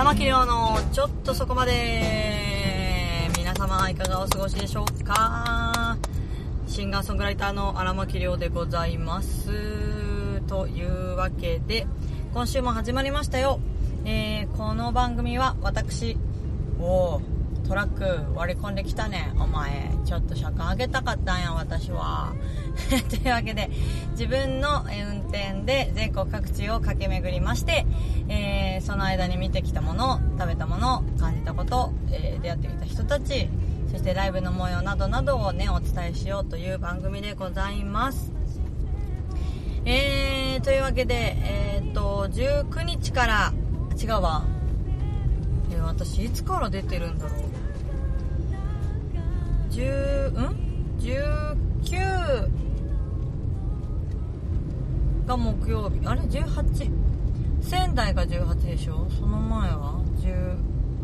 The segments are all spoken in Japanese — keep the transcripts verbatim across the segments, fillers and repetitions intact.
荒牧亮のちょっとそこまで。皆様いかがお過ごしでしょうか。シンガーソングライターの荒牧亮でございます。というわけで今週も始まりましたよ。えー、この番組は私、おートラック割り込んできたねお前、ちょっと車間上げたかったんや私はというわけで自分の運転で全国各地を駆け巡りまして、えー、その間に見てきたもの、食べたもの、感じたこと、えー、出会ってきた人たち、そしてライブの模様などなどをねお伝えしようという番組でございます。えー、というわけでえー、っとじゅうくにちから違うわ、えー、私いつから出てるんだろう。じゅうんじゅうきゅうが木曜日、あれじゅうはち、仙台がじゅうはちでしょ。その前はじゅう、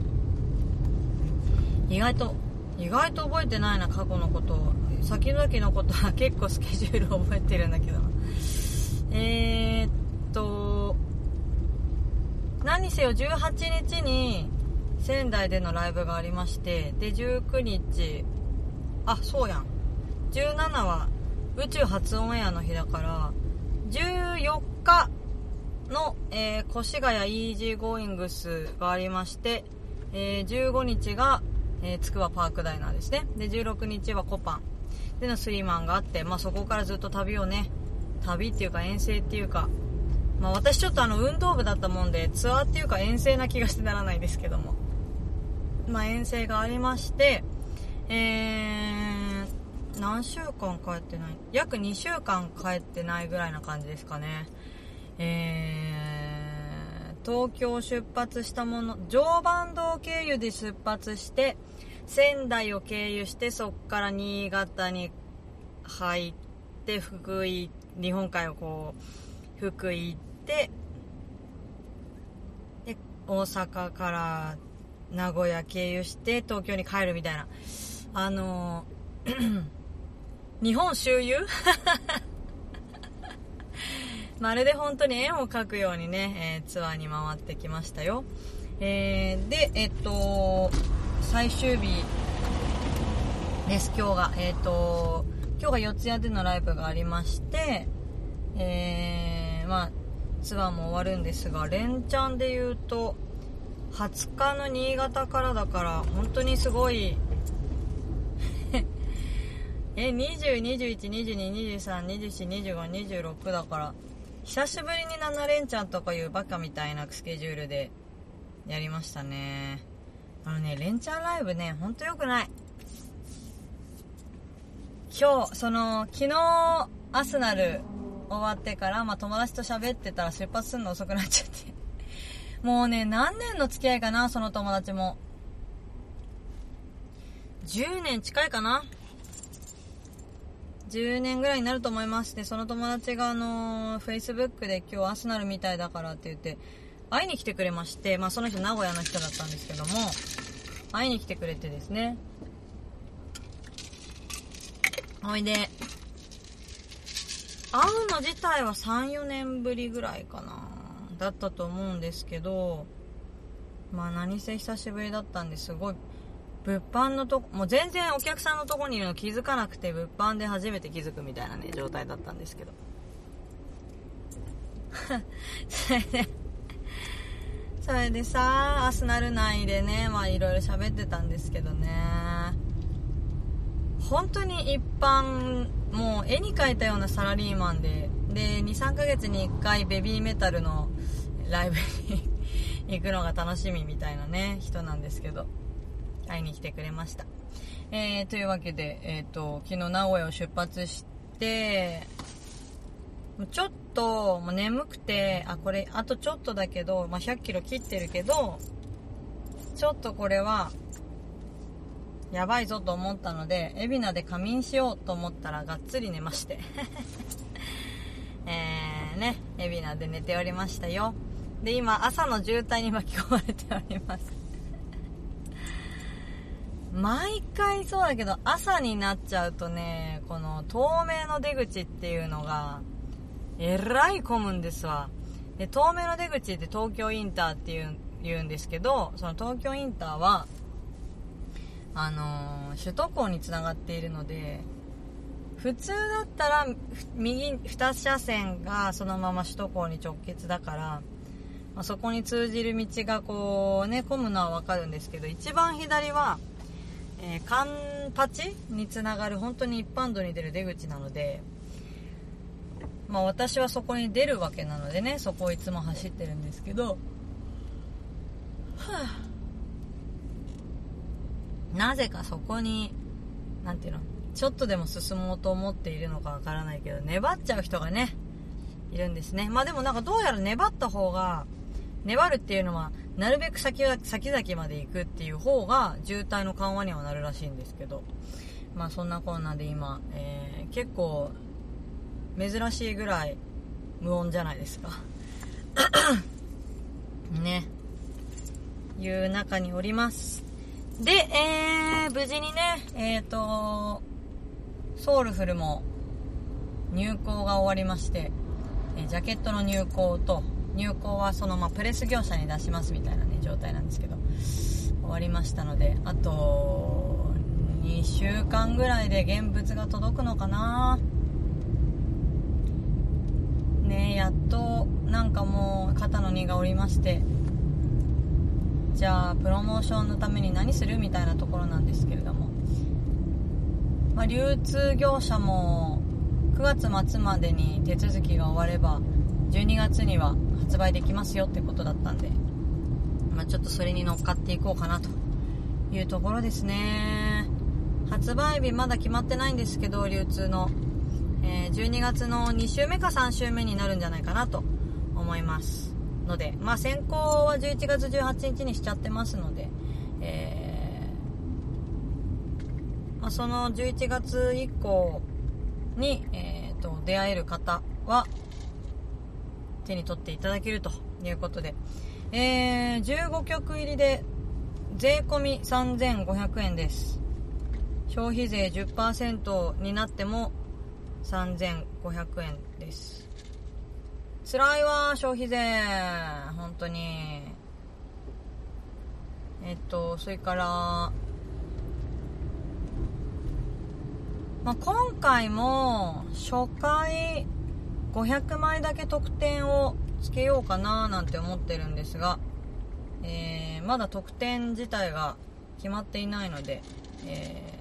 意外と意外と覚えてないな、過去のことを。先々のことは結構スケジュール覚えてるんだけどな。えーっと何せよじゅうはちにちに仙台でのライブがありまして、でじゅうくにち、あ、そうやん、じゅうしちは宇宙初オンエアの日だから、じゅうよっかの、えー、越谷イージーゴーイングスがありまして、えー、じゅうごにちが、えー、つくばパークダイナーですね。でじゅうろくにちはコパンでのスリーマンがあって、まあ、そこからずっと旅をね、旅っていうか遠征っていうか、まあ、私ちょっとあの運動部だったもんでツアーっていうか遠征な気がしてならないですけども、まあ、遠征がありまして、えー、何週間帰ってない、約にしゅうかん帰ってないぐらいな感じですかね。えー、東京出発したもの、常磐道経由で出発して仙台を経由して、そっから新潟に入って福井、日本海をこう福井行って、で大阪から名古屋経由して東京に帰るみたいな、あのー、日本周遊まるで本当に絵を描くようにね、えー、ツアーに回ってきましたよ。えー、でえっと最終日です今日が。えっと今日が四谷でのライブがありまして、えー、まあツアーも終わるんですが、連チャンで言うとはつかの新潟からだから、本当にすごいえにじゅう、にじゅういち、にじゅうに、にじゅうさん、にじゅうよん、にじゅうご、にじゅうろくだから、久しぶりになな連チャンとかいうバカみたいなスケジュールでやりましたね。あのね、連チャンライブね、ほんと良くない。今日その昨日アスナル終わってから、まあ、友達と喋ってたら出発するの遅くなっちゃってもうね、何年の付き合いかな、その友達もじゅうねん近いかな、じゅうねんぐらいになると思います。でその友達があの Facebook で今日アスナルみたいだからって言って会いに来てくれまして、まあ、その人名古屋の人だったんですけども、会いに来てくれてですね、おいで会うの自体は さん、よねんぶりぐらいかなだったと思うんですけど、まあ何せ久しぶりだったんですごい物販のとこ、もう全然お客さんのとこにいるの気づかなくて、物販で初めて気づくみたいなね状態だったんですけどそれでそれでさ、アスナル内でね、まあいろいろ喋ってたんですけどね、本当に一般、もう絵に描いたようなサラリーマンで、で にさんかげつにいっかいベビーメタルのライブに行くのが楽しみみたいなね人なんですけど、会いに来てくれました。えー、というわけで、えーと、昨日名古屋を出発して、ちょっともう眠くて、あ、これあとちょっとだけど、まあ、ひゃっキロ切ってるけど、ちょっとこれはやばいぞと思ったので、海老名で仮眠しようと思ったらがっつり寝ましてえーね、海老名で寝ておりましたよ。で今朝の渋滞に巻き込まれております毎回そうだけど、朝になっちゃうとね、この東名の出口っていうのがえらい混むんですわ。で東名の出口って東京インターっていう言うんですけど、その東京インターはあのー、首都高につながっているので、普通だったら右に車線がそのまま首都高に直結だから、まあ、そこに通じる道がこうね混むのはわかるんですけど、一番左は、えー、カンパチにつながる本当に一般道に出る出口なので、まあ私はそこに出るわけなのでね、そこをいつも走ってるんですけど、はあ、なぜかそこになんていうの、ちょっとでも進もうと思っているのかわからないけど、粘っちゃう人がねいるんですね。まあでもなんかどうやら粘った方が、粘るっていうのはなるべく先は先々まで行くっていう方が渋滞の緩和にはなるらしいんですけど、まあそんなこんなで今、えー、結構珍しいぐらい無音じゃないですかね、いう中におります。で、えー、無事にね、えーとソウルフルも入稿が終わりまして、えー、ジャケットの入稿と、入稿はそのままプレス業者に出しますみたいなね状態なんですけど、終わりましたので、あとにしゅうかんぐらいで現物が届くのかなね。やっとなんかもう肩の荷が下りまして、じゃあプロモーションのために何するみたいなところなんですけれども、まあ、流通業者もくがつ末までに手続きが終わればじゅうにがつには発売できますよってことだったんで、まあ、ちょっとそれに乗っかっていこうかなというところですね。発売日まだ決まってないんですけど、流通の、えー、じゅうにがつのに週目かさん週目になるんじゃないかなと思いますので、まあ先行はじゅういちがつじゅうはちにちにしちゃってますので、えーまあ、そのじゅういちがつ以降に、えー、と出会える方は手に取っていただけるということで、えー、じゅうごきょく入りで税込みさんぜんごひゃくえんです。消費税 じゅっパーセント になってもさんぜんごひゃくえんです。辛いわ消費税本当に。えっとそれからまあ、今回も初回ごひゃくまいだけ特典をつけようかななんて思ってるんですが、えー、まだ特典自体が決まっていないので、え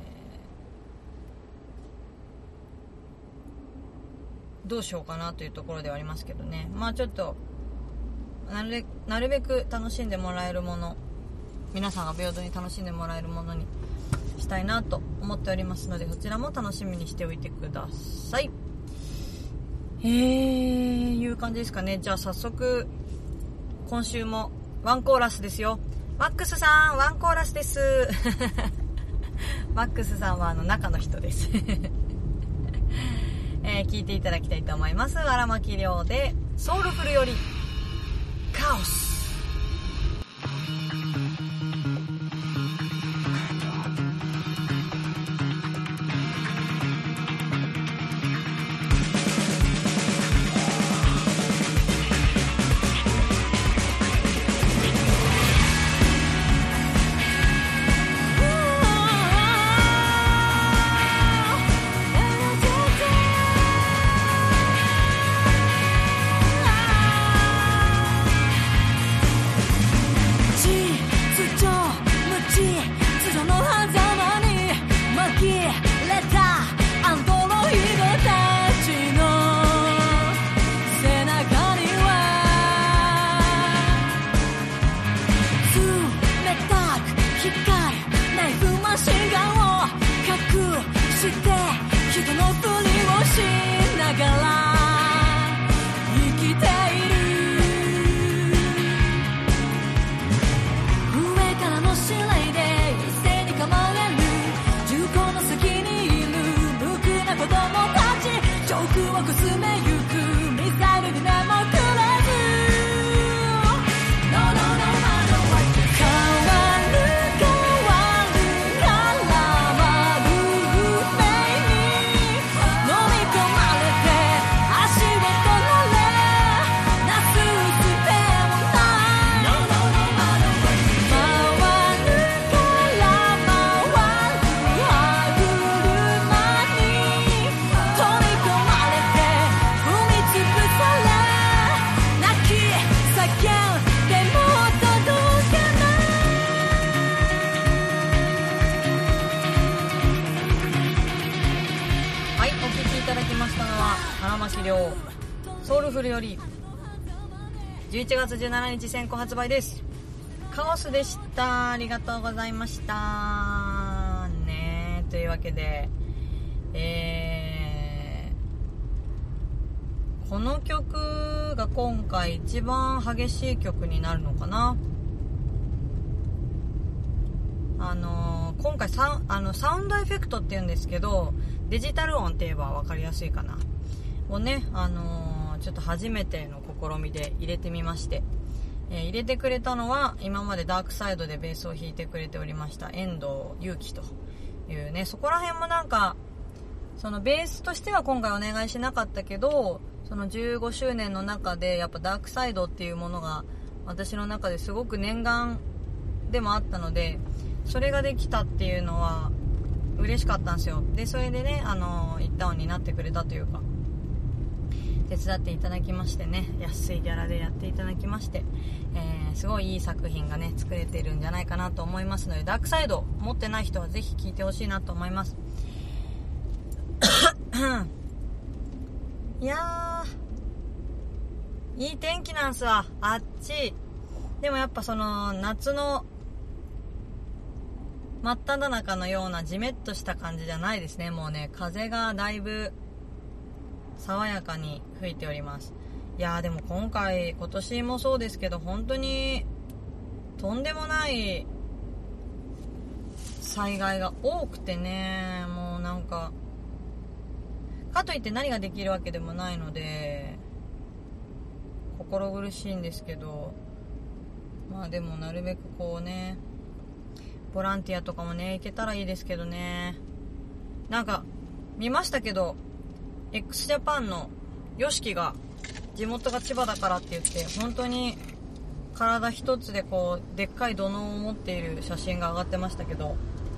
ー、どうしようかなというところではありますけどね。まあちょっとなるべく、なるべく楽しんでもらえるもの、皆さんが平等に楽しんでもらえるものにしたいなと思っておりますので、そちらも楽しみにしておいてください。えー、いう感じですかね。じゃあ早速今週もワンコーラスですよ。マックスさんワンコーラスですマックスさんはあの中の人です、えー、聞いていただきたいと思います。荒牧亮でソウルフルよりカオス。 資料ソウルフルよりじゅういちがつじゅうしちにち先行発売です。カオスでした。ありがとうございましたね。というわけで、えー、この曲が今回一番激しい曲になるのかな。あのー、今回サウ、あのサウンドエフェクトっていうんですけど、デジタル音って言えば分かりやすいかなをね、あのー、ちょっと初めての試みで入れてみまして、えー、入れてくれたのは今までダークサイドでベースを弾いてくれておりました遠藤祐樹というね、そこら辺もなんかそのベースとしては今回お願いしなかったけど、そのじゅうごしゅうねんの中でやっぱダークサイドっていうものが私の中ですごく念願でもあったので、それができたっていうのは嬉しかったんですよ。でそれでね、あのー、一旦になってくれたというか手伝っていただきましてね、安いギャラでやっていただきまして、えー、すごいいい作品がね作れてるんじゃないかなと思いますので、ダークサイド持ってない人はぜひ聴いてほしいなと思いますいやーいい天気なんすわ、あっち。でもやっぱその夏の真っ只中のようなジメッとした感じじゃないですね。もうね、風がだいぶ爽やかに吹いております。いやーでも今回今年もそうですけど、本当にとんでもない災害が多くてね、もうなんかかといって何ができるわけでもないので心苦しいんですけど、まあでもなるべくこうね、ボランティアとかもね行けたらいいですけどね。なんか見ましたけど x ジャパンの ヨシキが地元が千葉だからって言って本当に体一つでこうでっかい土のうを持っている写真が上がってましたけど、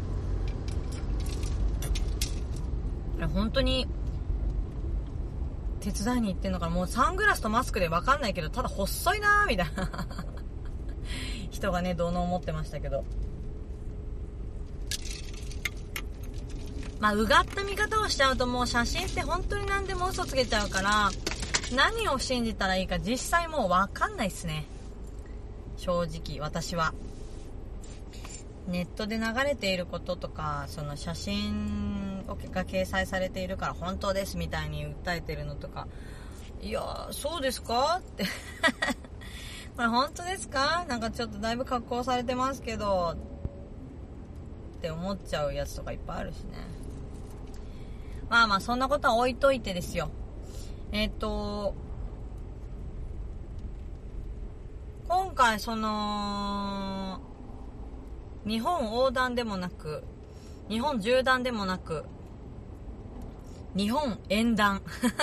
本当に手伝いに行ってんのかな。もうサングラスとマスクで分かんないけど、ただ細いなーみたいな人がね土のうを持ってましたけど、まあうがった見方をしちゃうともう写真って本当に何でも嘘つけちゃうから、何を信じたらいいか実際もう分かんないっすね。正直私はネットで流れていることとか、その写真が掲載されているから本当ですみたいに訴えてるのとか、いやそうですかってこれ本当ですか、なんかちょっとだいぶ加工されてますけどって思っちゃうやつとかいっぱいあるしね。まあまあそんなことは置いといてですよ。えっと今回その日本横断でもなく日本縦断でもなく日本沿断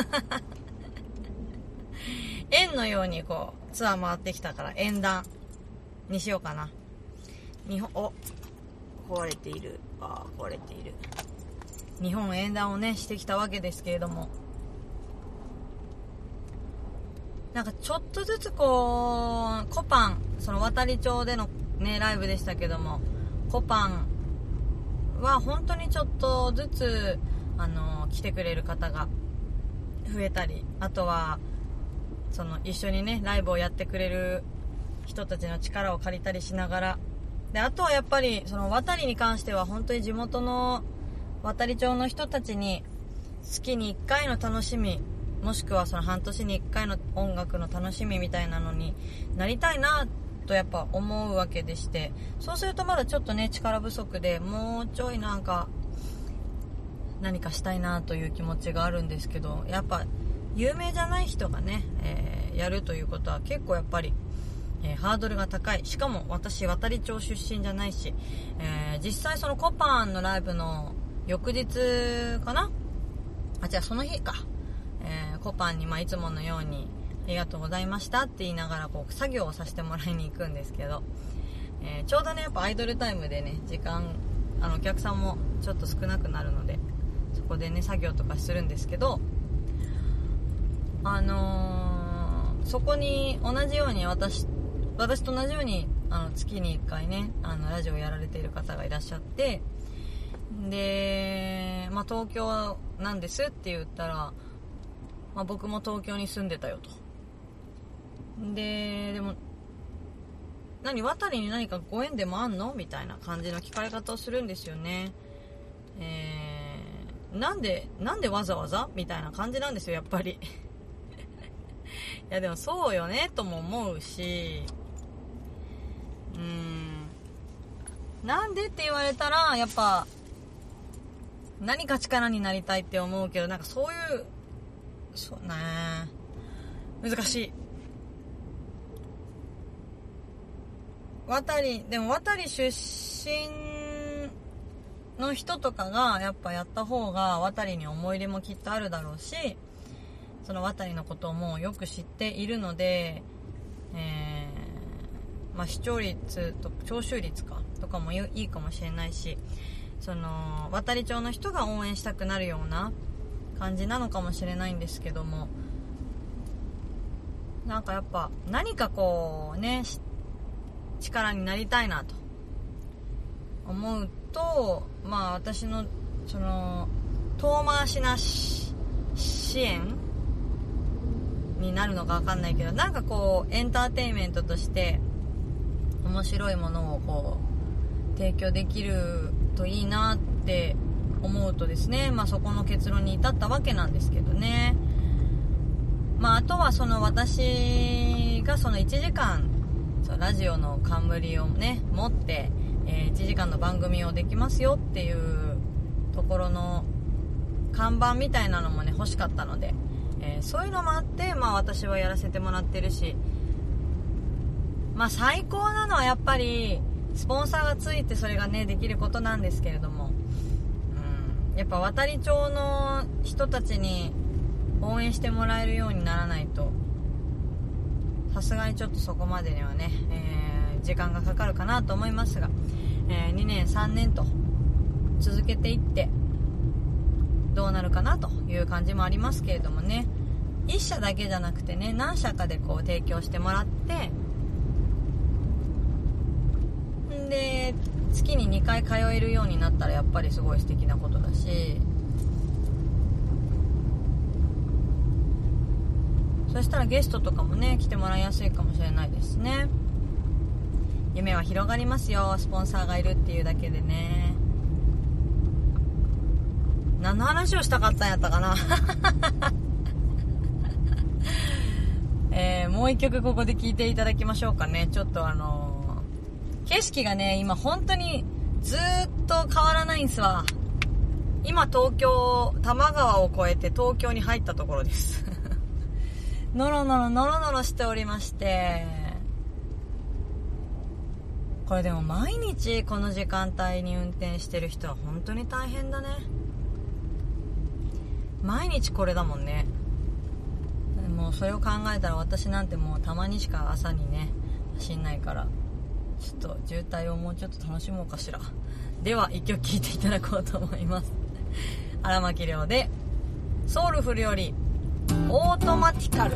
円のようにこうツアー回ってきたから沿断にしようかな。日本お壊れているあ壊れている日本沿断をねしてきたわけですけれども、なんかちょっとずつこうコパン、その渡里町でのねライブでしたけども、コパンは本当にちょっとずつあの来てくれる方が増えたり、あとはその一緒にねライブをやってくれる人たちの力を借りたりしながら、であとはやっぱりその渡りに関しては本当に地元の渡里町の人たちに月にいっかいの楽しみ、もしくはその半年にいっかいの音楽の楽しみみたいなのになりたいなとやっぱ思うわけでして、そうするとまだちょっとね力不足で、もうちょいなんか何かしたいなという気持ちがあるんですけど、やっぱ有名じゃない人がね、えー、やるということは結構やっぱり、えー、ハードルが高い。しかも私渡里町出身じゃないし、えー、実際そのコパンのライブの翌日かなあ、じゃあその日か、えー、コパンにまあいつものようにありがとうございましたって言いながらこう作業をさせてもらいに行くんですけど、えー、ちょうどねやっぱアイドルタイムでね時間あのお客さんもちょっと少なくなるので、そこでね作業とかするんですけど、あのー、そこに同じように私私と同じようにあの月にいっかいねあのラジオをやられている方がいらっしゃって、で、まあ、東京なんですって言ったら、 まあ、僕も東京に住んでたよと。ででも何渡りに何かご縁でもあんのみたいな感じの聞かれ方をするんですよね。えー、なんでなんでわざわざみたいな感じなんですよやっぱりいやでもそうよねとも思うし、うーんなんでって言われたらやっぱ何か力になりたいって思うけど、なんかそういうそうね難しい。渡りでも渡り出身の人とかがやっぱやった方が渡りに思い入れもきっとあるだろうし、その渡りのことをもうよく知っているので、えーまあ、視聴率と聴取率かとかもいいかもしれないし、その渡り町の人が応援したくなるような感じなのかもしれないんですけども、なんかやっぱ何かこうね力になりたいなと思うと、まあ私のその遠回しなし支援になるのか分かんないけど、なんかこうエンターテインメントとして面白いものをこう提供できるといいなって思うとですね、まあそこの結論に至ったわけなんですけどね。まああとはその私がそのいちじかんラジオの冠をね持って、えー、いちじかんの番組をできますよっていうところの看板みたいなのもね欲しかったので、えー、そういうのもあって、まあ私はやらせてもらってるし、まあ最高なのはやっぱりスポンサーがついてそれがねできることなんですけれども、うん、やっぱ渡り町の人たちに応援してもらえるようにならないとさすがにちょっとそこまでにはね、えー、時間がかかるかなと思いますが、えー、にねんさんねんと続けていってどうなるかなという感じもありますけれどもね、いっ社だけじゃなくてね何社かでこう提供してもらって、んで月ににかい通えるようになったらやっぱりすごい素敵なことだし、そしたらゲストとかもね来てもらいやすいかもしれないですね。夢は広がりますよ、スポンサーがいるっていうだけでね。何の話をしたかったんやったかなえー、もう一曲ここで聴いていただきましょうかね。ちょっとあのー、景色がね今本当にずーっと変わらないんすわ。今東京多摩川を越えて東京に入ったところですのろのろのろのろしておりまして、これでも毎日この時間帯に運転してる人は本当に大変だね。毎日これだもんね。もうそれを考えたら私なんてもうたまにしか朝にね走んないから、ちょっと渋滞をもうちょっと楽しもうかしら。では一曲聴いていただこうと思います。荒牧亮でソウルフルよりオートマティカル。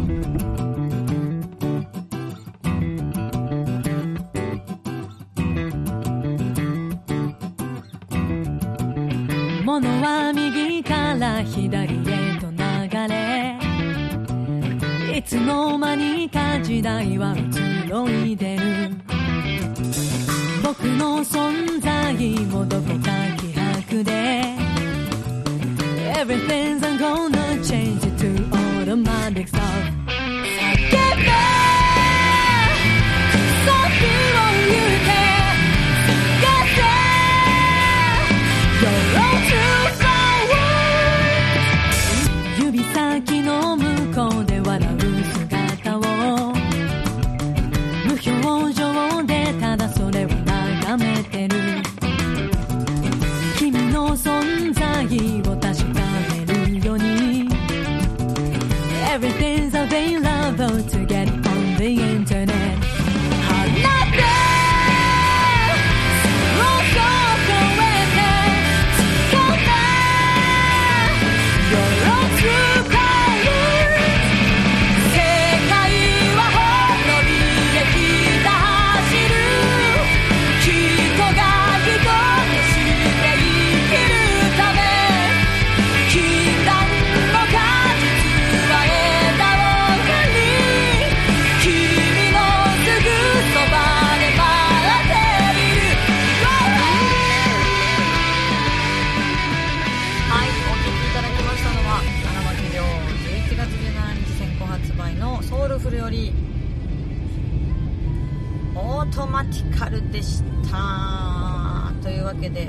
物は右から左へと流れ、いつの間にか時代は移ろいでる。僕の存在もどこか希薄で Everything's gonna change it to automatic stuff. Get back, something on you can get there. You're all too far away. 指先の向こうで笑う姿を無表情でただそれを眺めてる。君の存在を確かめるように Everything's available けで、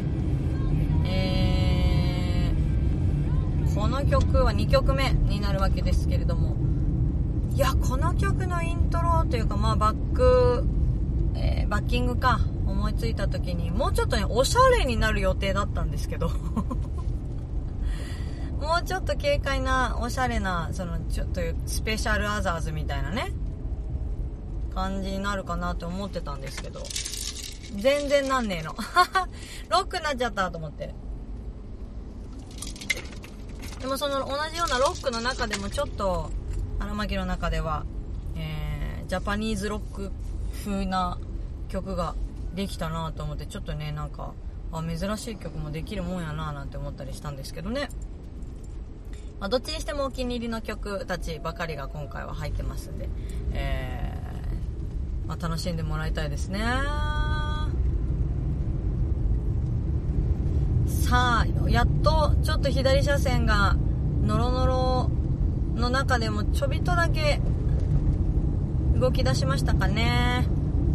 えー、この曲はにきょくめになるわけですけれども、いやこの曲のイントロというか、まあバック、えー、バッキングか思いついた時にもうちょっとねおしゃれになる予定だったんですけどもうちょっと軽快なおしゃれなそのちょっとスペシャルアザーズみたいなね感じになるかなと思ってたんですけど、全然なんねえのロックになっちゃったと思って。でもその同じようなロックの中でもちょっと荒牧の中では、えー、ジャパニーズロック風な曲ができたなと思って、ちょっとねなんかあ珍しい曲もできるもんやななんて思ったりしたんですけどね。まあ、どっちにしてもお気に入りの曲たちばかりが今回は入ってますんで、えーまあ、楽しんでもらいたいですね。さあやっとちょっと左車線がノロノロの中でもちょびっとだけ動き出しましたかね。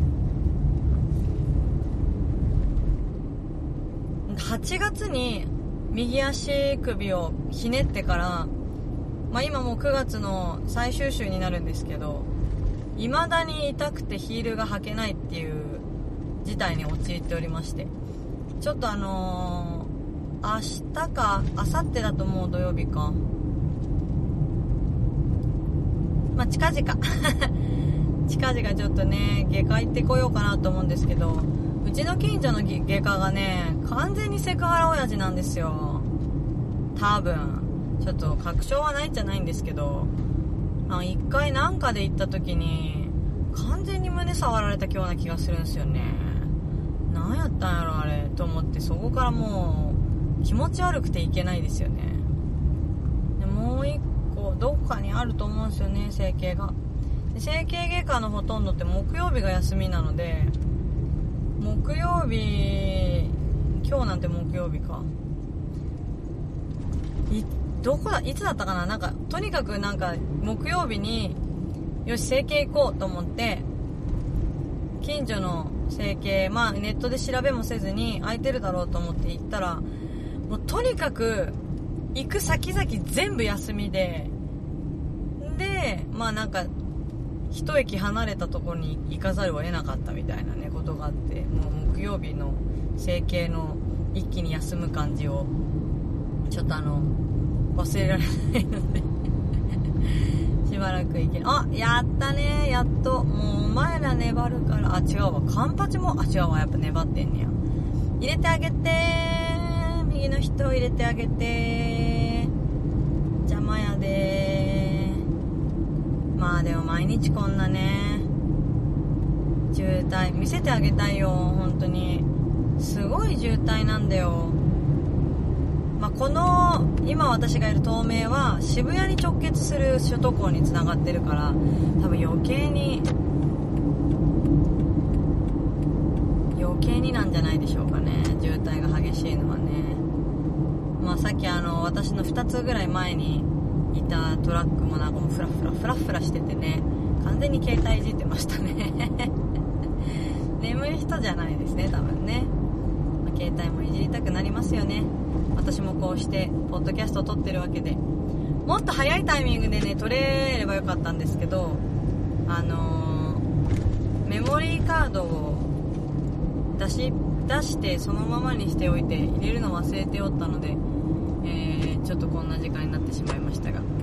はちがつに右足首をひねってから、まあ、今もうくがつの最終週になるんですけど、未だに痛くてヒールが履けないっていう事態に陥っておりまして、ちょっとあのー、明日か明後日だともう土曜日か、まあ近々近々ちょっとね外科行ってこようかなと思うんですけど、うちの近所の外科がね完全にセクハラ親父なんですよ。多分ちょっと確証はないんじゃないんですけど、あ一回なんかで行った時に完全に胸触られたような気がするんですよね。なんやったんやろあれと思って、そこからもう気持ち悪くていけないですよね。でもう一個どっかにあると思うんですよね、整形が。で整形外科のほとんどって木曜日が休みなので、木曜日今日なんて木曜日かいどこだいつだったかな、なんかとにかくなんか木曜日によし整形行こうと思って近所の整形、まあネットで調べもせずに空いてるだろうと思って行ったら、もうとにかく行く先々全部休みで、でまあなんか一駅離れたところに行かざるを得なかったみたいなねことがあって、もう木曜日の整形の一気に休む感じをちょっとあの忘れられないのでしばらく行けあやったねやっと。もうお前ら粘るから、あ違うわカンパチもあ違うわやっぱ粘ってんねや。入れてあげて右の人を入れてあげて、邪魔やで。まあでも毎日こんなね渋滞見せてあげたいよ、本当にすごい渋滞なんだよ。まあ、この今私がいる東名は渋谷に直結する首都高につながってるから、多分余計に余計になんじゃないでしょうかね、渋滞が激しいのはね。まあ、さっきあの私のふたつぐらい前にいたトラックもなんかもうフラフラフラフラしててね、完全に携帯いじってましたね眠い人じゃないですね多分ね、まあ、携帯もいじりたくなりますよね。私もこうしてポッドキャストを撮ってるわけで、もっと早いタイミングでね撮れればよかったんですけど、あのー、メモリーカードを出し出してそのままにしておいて入れるの忘れておったので、えー、ちょっとこんな時間になってしまいましたが、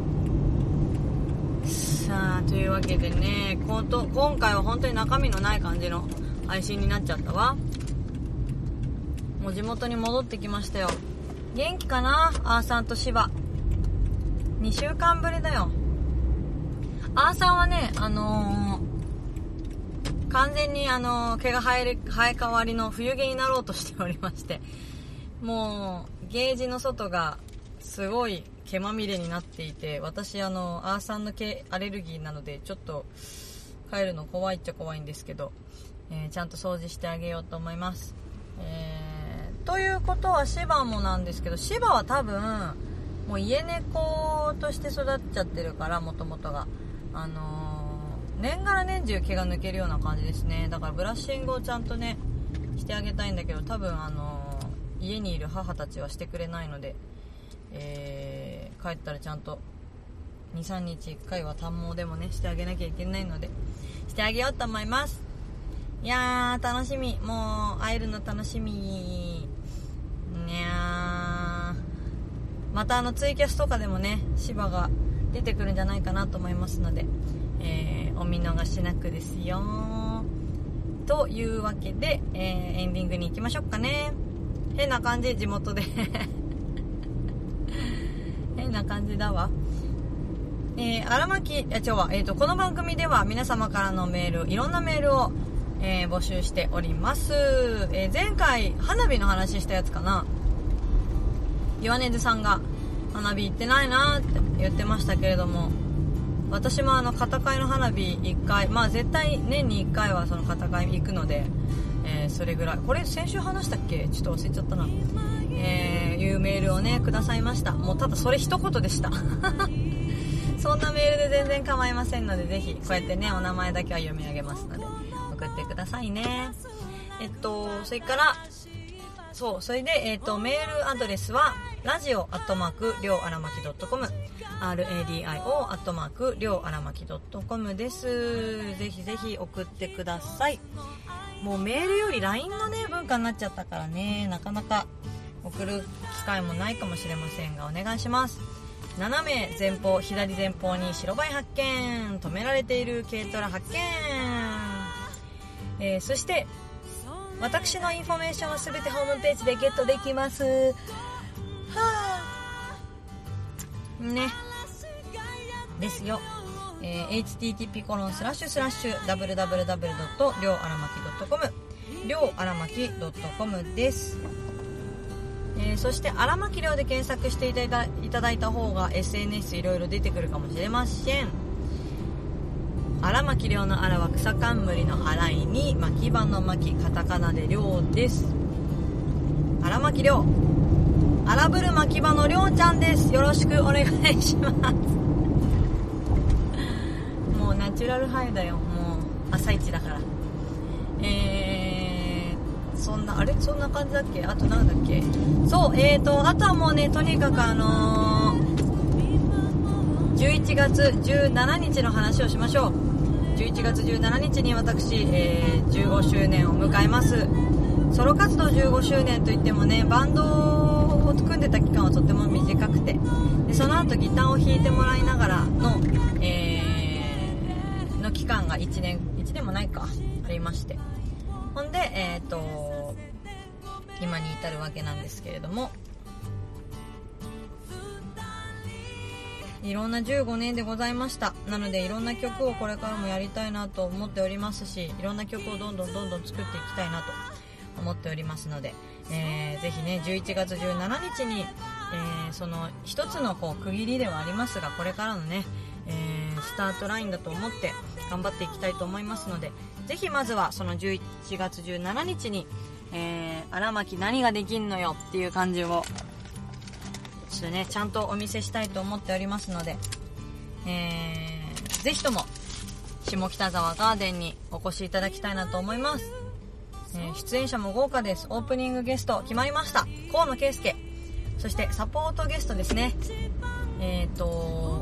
さあというわけでね、こと今回は本当に中身のない感じの配信になっちゃったわ。もう地元に戻ってきましたよ。元気かなアーさんとシバ。にしゅうかんぶりだよ。アーさんはねあのー、完全にあのー、毛が生える生え変わりの冬毛になろうとしておりまして、もうゲージの外がすごい毛まみれになっていて、私あのアーさんの毛アレルギーなのでちょっと帰るの怖いっちゃ怖いんですけど、えー、ちゃんと掃除してあげようと思います。えーということはシバもなんですけど、シバは多分もう家猫として育っちゃってるから、もともとがあのー、年がら年中毛が抜けるような感じですね。だからブラッシングをちゃんとねししてあげたいんだけど、多分あの家にいる母たちはしてくれないので、えー、帰ったらちゃんと にさんにちいっかいは短毛でもねしてあげなきゃいけないのでしてあげようと思います。いやー楽しみ、もう会えるの楽しみ。いやーまたあのツイキャスとかでもね芝が出てくるんじゃないかなと思いますので、えー、お見逃しなくですよ。というわけで、えー、エンディングに行きましょうかね。変な感じ、地元で変な感じだわ。えー、荒牧、いや、今日は、えーと、この番組では皆様からのメール、いろんなメールを、えー、募集しております。えー、前回、花火の話したやつかな。岩根津さんが、花火行ってないなーって言ってましたけれども、私もあの、片貝の花火いっかい、まあ絶対年にいっかいはその片貝行くので、えー、それぐらい。これ先週話したっけ？ちょっと忘れちゃったな。えー、いうメールをね、くださいました。もうただそれ一言でした。そんなメールで全然構いませんので、ぜひこうやってねお名前だけは読み上げますので送ってくださいね。えっとそれからそうそれでえっとメールアドレスはラジオアットマークりょうあらまきドットコム ラディオ アットマークりょうあらまきドットコム です。ぜひぜひ送ってください。もうメールより ライン のね文化になっちゃったからね、なかなか送る機会もないかもしれませんがお願いします。斜め前方左前方に白バイ発見、止められている軽トラ発見、えー、そして私のインフォメーションはすべてホームページでゲットできます。はぁねですよ。えー、エイチティーティーピーコロンスラッシュスラッシュダブリュダブリュダブリュドットりょうあらまきドットコム りょうあらまきドットコム です。えー、そして荒牧亮で検索していただいた、いただいた方が エスエヌエス いろいろ出てくるかもしれません。荒牧亮の荒は草冠の荒いに牧場の牧、カタカナで亮です。荒牧亮、荒ぶる牧場の亮ちゃんです。よろしくお願いしますもうナチュラルハイだよ、もう朝一だから。えーそんなあれそんな感じだっけ。あとなんだっけ。そうえーとあとはもうね、とにかくあのー、じゅういちがつじゅうしちにちの話をしましょう。じゅういちがつじゅうしちにちに私、えー、じゅうごしゅうねんを迎えます。ソロ活動じゅうごしゅうねんといってもね、バンドを組んでた期間はとても短くて、でその後ギターを弾いてもらいながらの、えー、の期間がいちねんいちねんもないかありまして、ほんでえーと今に至るわけなんですけれども、いろんなじゅうごねんでございました。なのでいろんな曲をこれからもやりたいなと思っておりますし、いろんな曲をどんどんどんどん作っていきたいなと思っておりますので、えー、ぜひねじゅういちがつじゅうしちにちに、えー、その一つのこう区切りではありますが、これからのね、えー、スタートラインだと思って頑張っていきたいと思いますので、ぜひまずはそのじゅういちがつじゅうしちにちに、えー、荒牧何ができんのよっていう感じをちょっとねちゃんとお見せしたいと思っておりますので、えー、ぜひとも下北沢ガーデンにお越しいただきたいなと思います。えー、出演者も豪華です。オープニングゲスト決まりました。河野圭介、そしてサポートゲストですね、えーと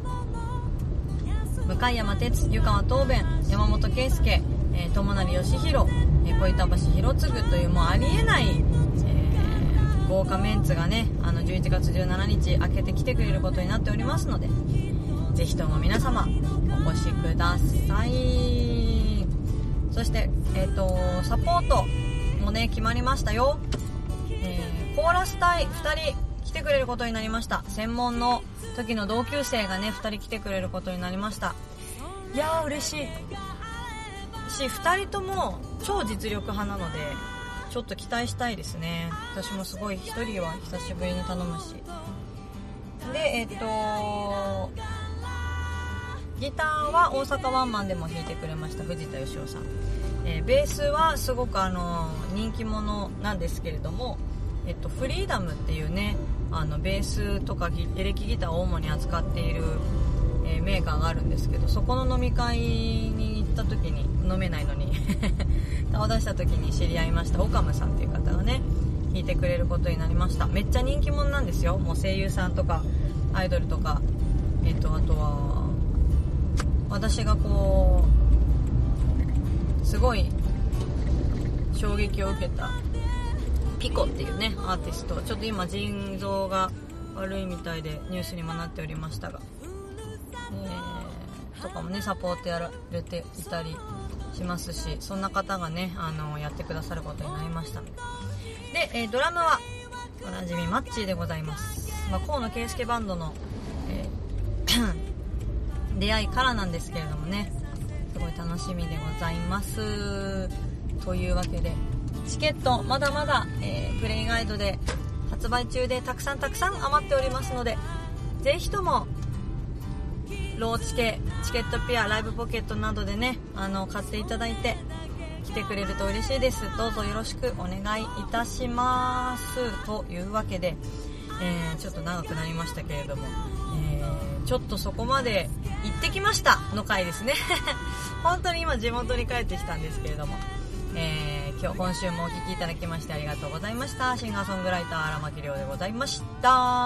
向山哲、湯川東弁、山本圭介、えー、友成義弘、えー、小板橋弘次というもうありえない、えー、豪華メンツがね、あのじゅういちがつじゅうしちにち明けてきてくれることになっておりますので、ぜひとも皆様お越しください。そして、えー、とサポートもね決まりましたよ。えー、コーラス隊ふたり来てくれることになりました。専門の時の同級生がねふたり来てくれることになりました。いやー嬉しいし、ふたりとも超実力派なのでちょっと期待したいですね。私もすごいひとりは久しぶりに頼むし、でえっとギターは大阪ワンマンでも弾いてくれました藤田義雄さん、えー、ベースはすごくあの人気者なんですけれども、えっと、フリーダムっていうねあのベースとかエレキギターを主に扱っている、えー、メーカーがあるんですけど、そこの飲み会に行った時に飲めないのに顔出した時に知り合いましたオカムさんっていう方がね弾いてくれることになりました。めっちゃ人気者なんですよ。もう声優さんとかアイドルとか、えっとあとは私がこうすごい衝撃を受けたピコっていうねアーティスト、ちょっと今腎臓が悪いみたいでニュースにもなっておりましたが、えー、とかもねサポートやられていたりしますし、そんな方がねあのやってくださることになりましたので、で、えー、ドラムはおなじみマッチーでございます。まあ、河野圭介バンドの、えー、出会いからなんですけれどもね、すごい楽しみでございますというわけで、チケットまだまだ、えー、プレイガイドで発売中でたくさんたくさん余っておりますので、ぜひともローチケ、チケットピア、ライブポケットなどでねあの買っていただいて来てくれると嬉しいです。どうぞよろしくお願いいたしますというわけで、えー、ちょっと長くなりましたけれども、えー、ちょっとそこまで行ってきましたの回ですね本当に今地元に帰ってきたんですけれども、えー、今日今週もお聞きいただきましてありがとうございました。シンガーソングライター荒牧亮でございました。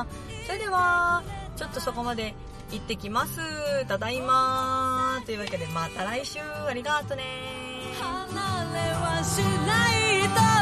それではちょっとそこまで行ってきます。ただいまというわけで、また来週ありがとね。 離れはしないと